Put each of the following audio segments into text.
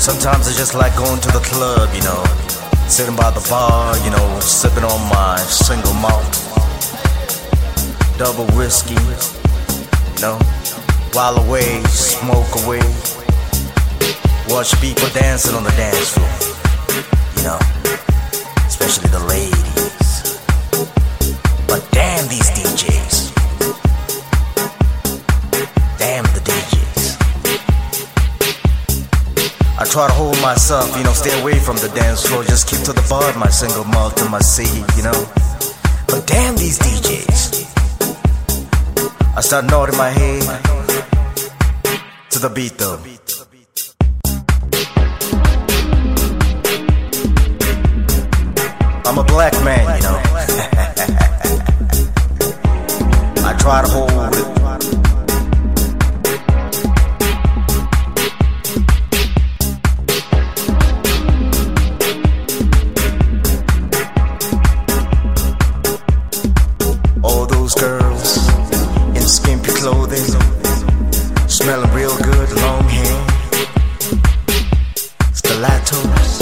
Sometimes I just like going to the club, you know, sitting by the bar, you know, sipping on my single malt, double whiskey, you know, while away, smoke away, watch people dancing on the dance floor, you know, especially the ladies. But damn these DJs, damn the DJs. I try to hold myself, you know, stay away from the dance floor, just keep to the bar, my single malt and my ciggy, you know. But damn these DJs. I start nodding my head to the beat though. I'm a black man, you know. I try to hold it. Girls in skimpy clothing, smelling real good, long hair, stilettos.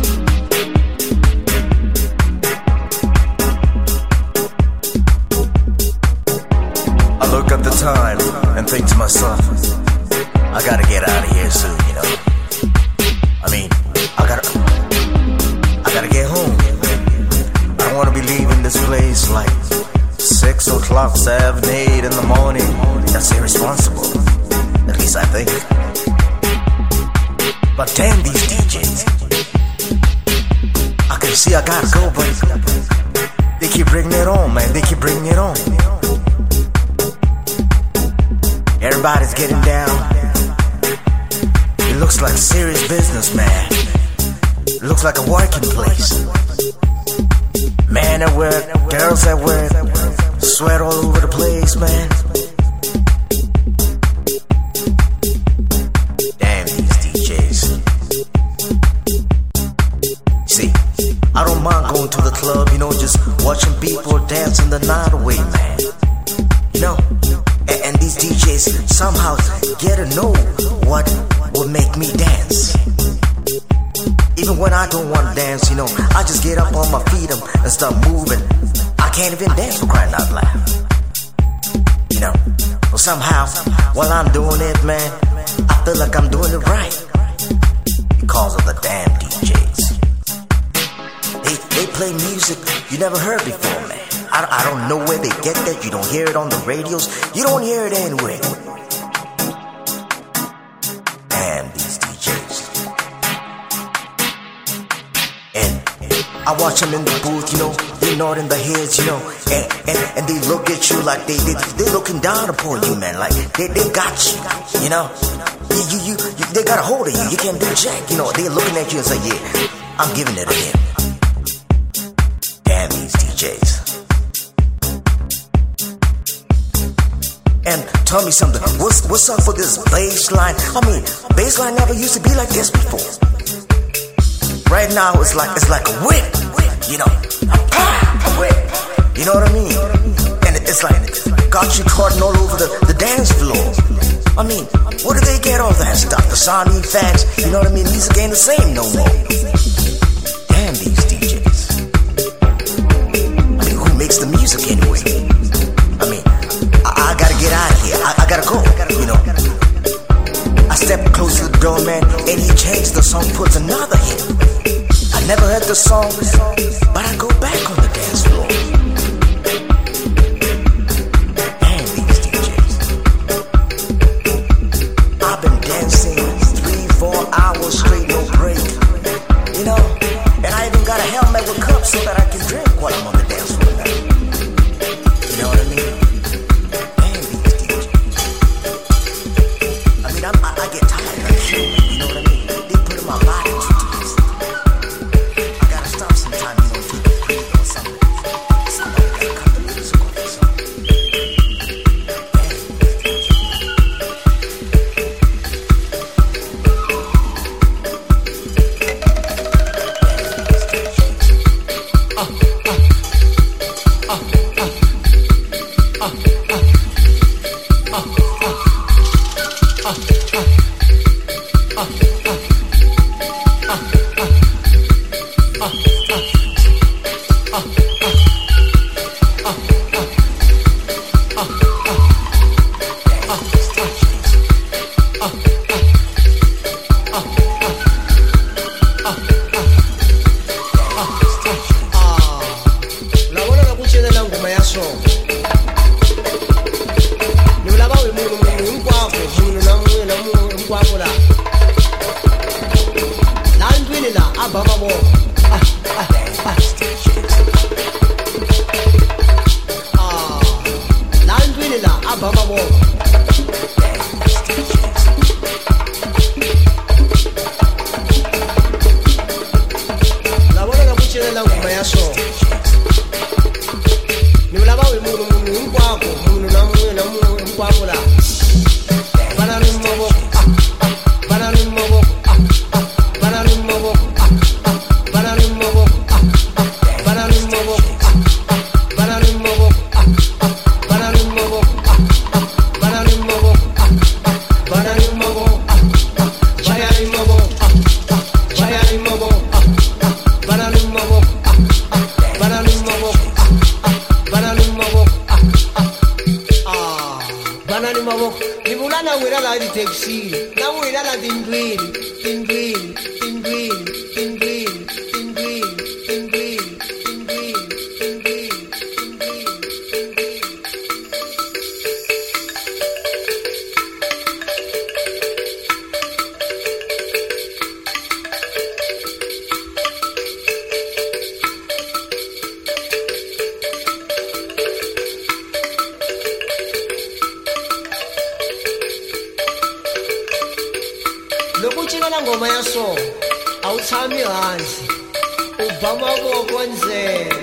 I look at the time and think to myself, I gotta get out of here soon, you know. I mean, I gotta get home. I don't wanna be leaving this place like 6 o'clock, 7, 8 in the morning. That's irresponsible. At least I think. But damn these DJs. I can see I gotta go, but they keep bringing it on, man. They keep bringing it on. Everybody's getting down. It looks like serious business, man. It looks like a working place. Men at work, girls at work, sweat all over the place, man. Damn these DJs. See, I don't mind going to the club, you know, just watching people dancing the night away, man. You know, and these DJs somehow get to know what would make me dance. Even when I don't want to dance, you know, I just get up on my feet and start moving. I can't even dance for crying out loud. You know, well somehow, while I'm doing it, man, I feel like I'm doing it right. Because of the damn DJs. They play music you never heard before, man. I don't know where they get that. You don't hear it on the radios. You don't hear it anywhere. Damn these DJs. And I watch them in the booth, you know, they nodding their heads, you know, and they look at you like they looking down upon you, man, like they got you, you know, you they got a hold of you, you can't do jack, you know, they looking at you and say, yeah, I'm giving it to him. Damn these DJs. And tell me something, what's up with this bass line? I mean, bass line never used to be like this before. Right now it's like a whip, you know, a whip, you know what I mean? And it's like got you caught all over the dance floor. I mean, where do they get all that stuff? The sound effects, you know what I mean? Music ain't the same no more. Damn these DJs. I mean, who makes the music anyway? I mean, I gotta get out of here. I gotta go, you know. I stepped close to the door, man, and he changed the song, puts another hit. I never heard the song, but I go back on the dance floor. Damn these DJs. I've been dancing 3-4 hours straight, no break. You know, and I even got a helmet with cups so that I can drink while I'm on the dance floor now. You know what I mean? Damn these DJs. I mean, I get tired of that shit, you know what I mean? They put in my body too deep. Sometime, you know, to breathe or something. taxi na wena la tingwini tingwini tingwini tingwini tingwini tingwini tingwini tingwini loko cina na ngoma ya so a wu tshami hansi u ba mavoko ndzena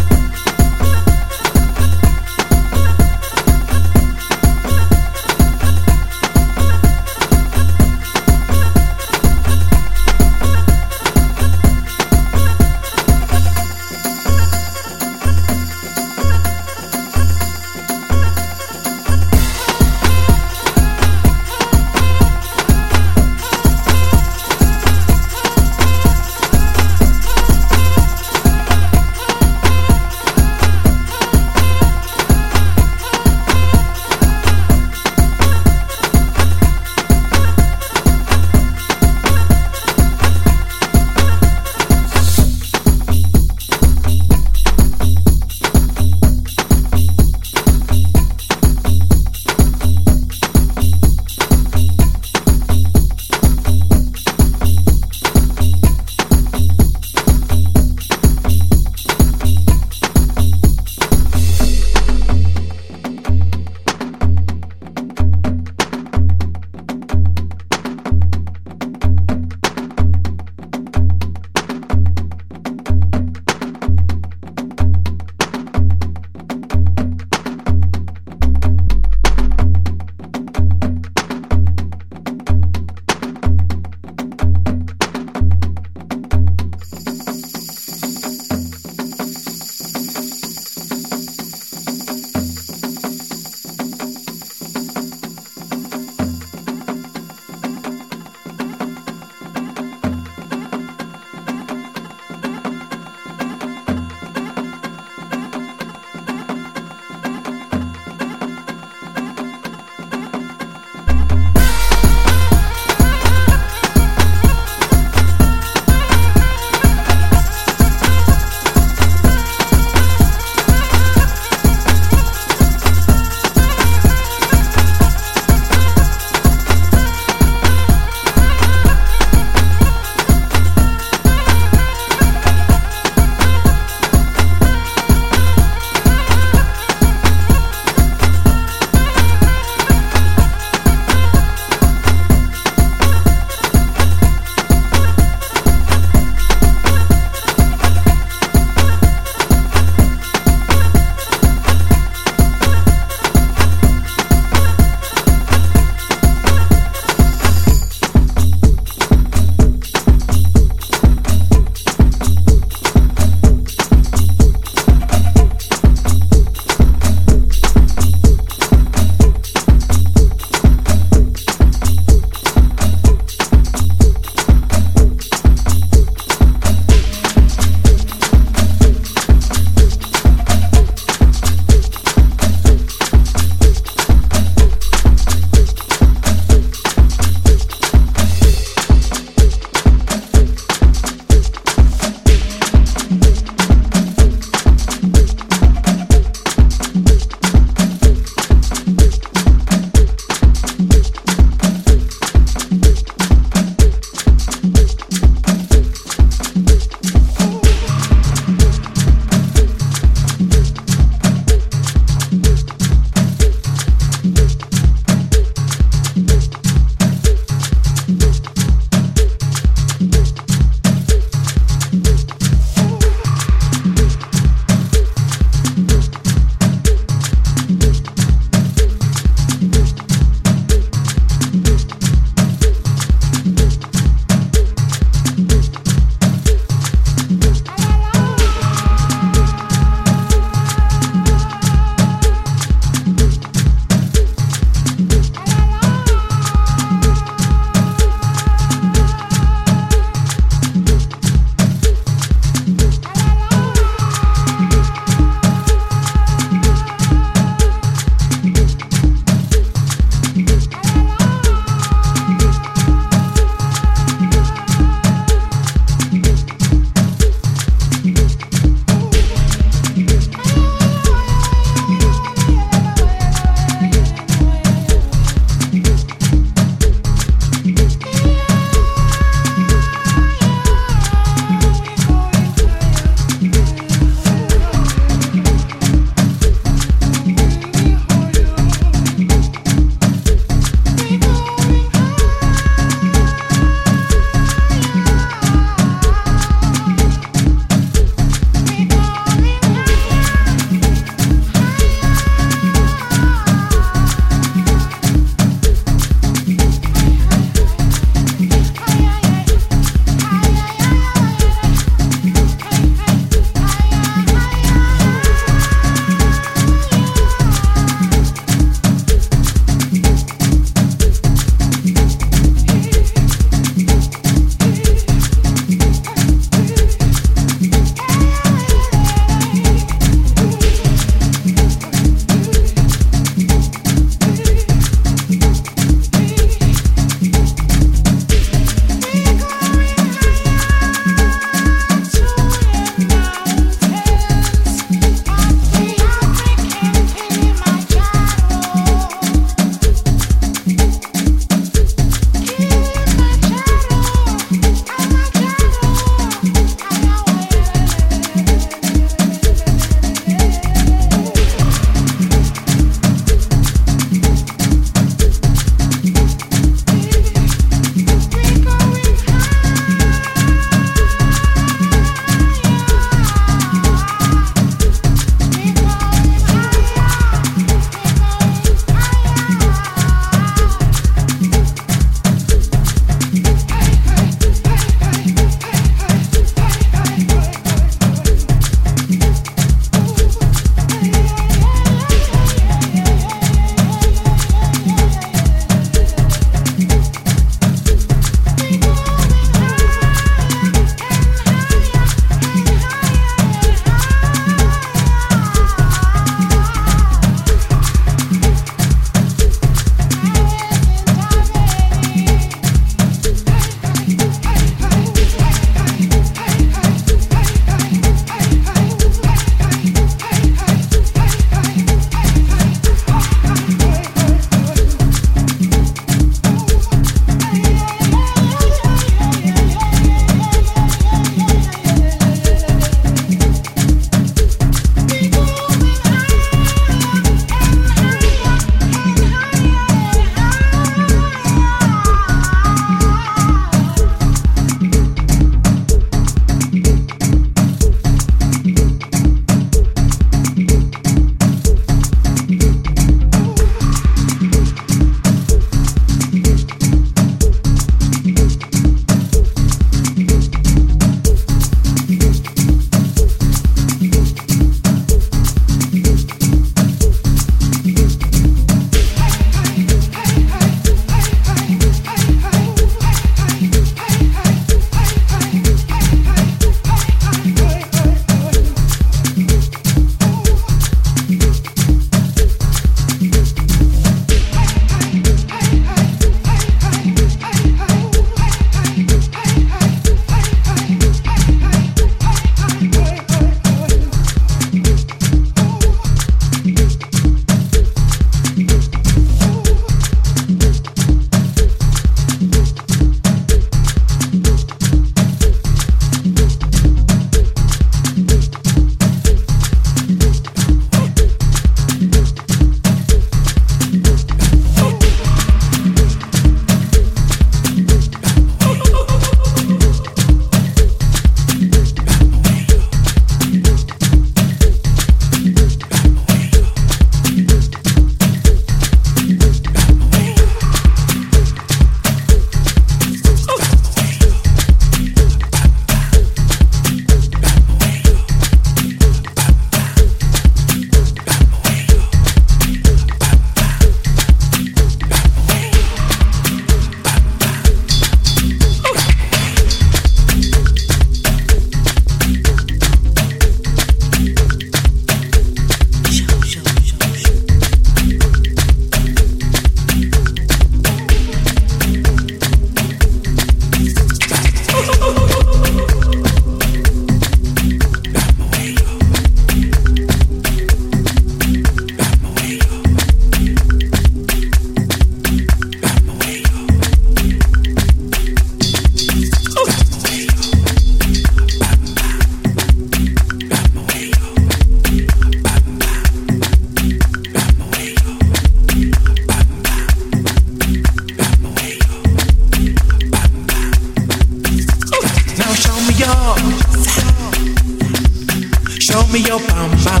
me your bum bum.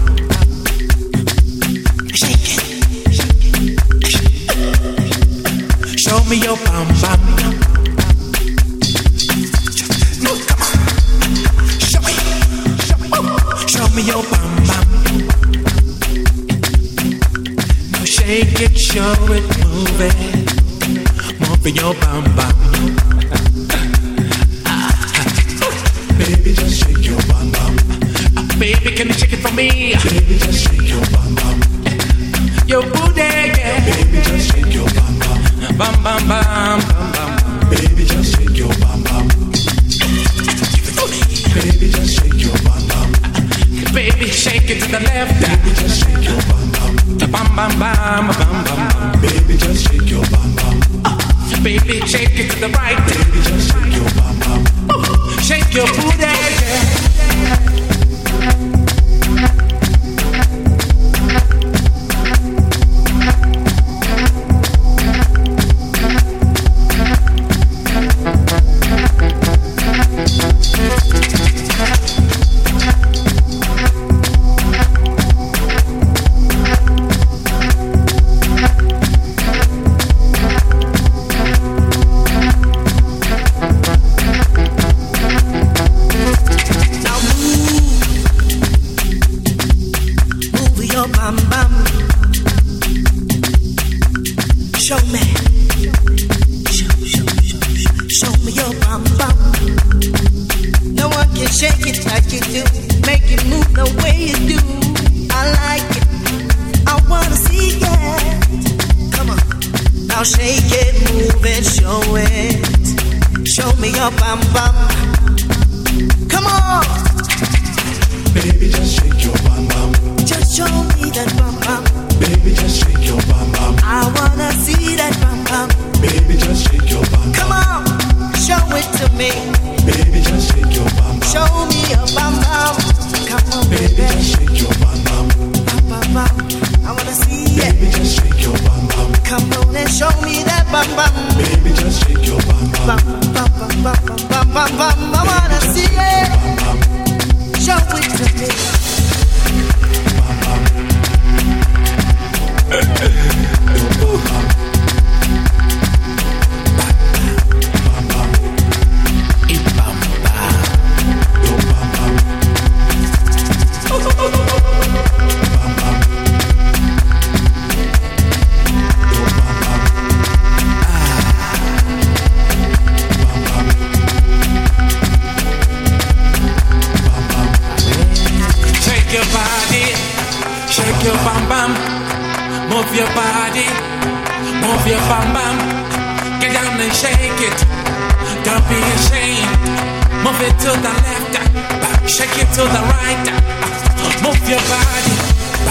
Shake it. Show me your bum bum. No, come on. Show me. Show me your bum bum. No, shake it, show it, move it. Move your bum bum. Baby, just shake your bum bum. Baby, can you shake it for me? Baby, just shake your bum bum. Your booty, yeah. Baby, just shake your bum bum. Bum bum bum bum bum. Baby, just shake your bum bum. Baby, just shake your bum bum. Baby, shake it to the left. Baby, just shake your bum bum. Bum bum bum bum bum. Baby, just shake your bum bum. Baby, shake it to the right. Baby, just shake your bum bum. Shake your booty, yeah.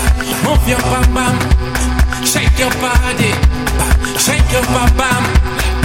Shake your bum bum,